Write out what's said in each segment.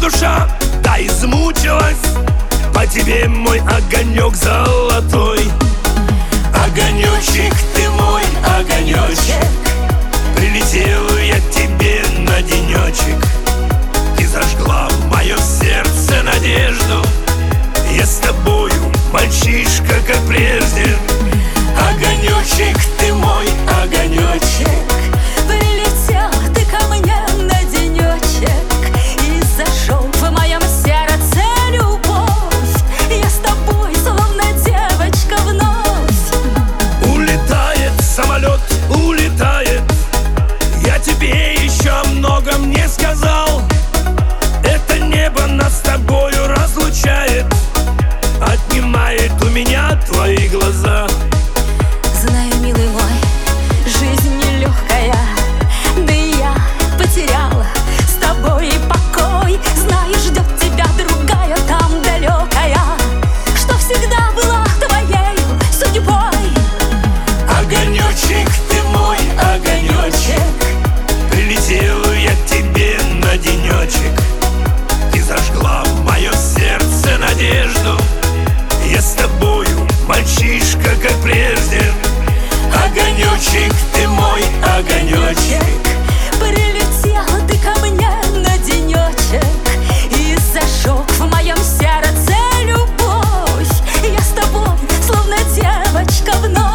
душа, да измучилась по тебе, мой огонек золотой. Огонечек ты мой, огонечек, прилетел я к тебе на денечек. Ты зажгла в моем сердце надежду, я с тобою, мальчишка, как прежде. Огонечек ты мой, огонечек, прилетел ты ко мне на денечек и зажег в моем сердце любовь. Я с тобой, словно девочка, вновь. Улетает самолет, улетает, я тебе еще о многом не сказал. Это небо нас с тобою разлучает, отнимает у меня твои глаза. Знаю, милый мой, жизнь нелегкая, да и я потеряла с тобой покой. Знаю, ждет тебя другая там далекая, что всегда была твоей судьбой. Огонечек ты мой, огонечек, прилетел я к тебе на денечек. Ты зажгла в моем сердце надежду, я с тобою, мальчишка, как прежде. Огонечек ты мой, огонечек, прилетел ты ко мне на денечек и зажег в моем сердце любовь. Я с тобой, словно девочка, вновь.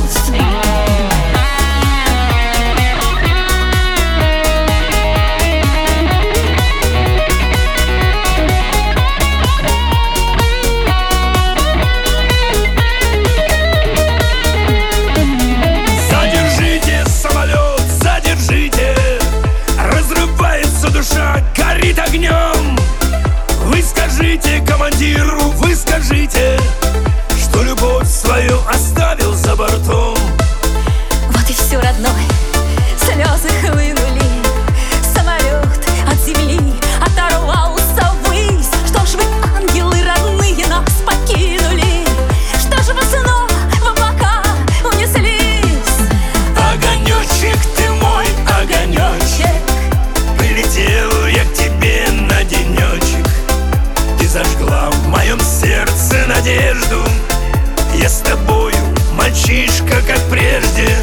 душа горит огнем. Вы скажите командиру, вы скажите, что любовь свою оставил за бортом. Вот и все, родной, слезы хлынули. Самолет от земли оторвался ввысь. Что ж вы, ангелы родные, нас покинули? Что ж вы снова в облака унеслись? Огонечек ты мой, огонечек, прилетел я к тебе на денечек. Ты зажгла в моем сердце надежду, я с тобою, мальчишка, как прежде.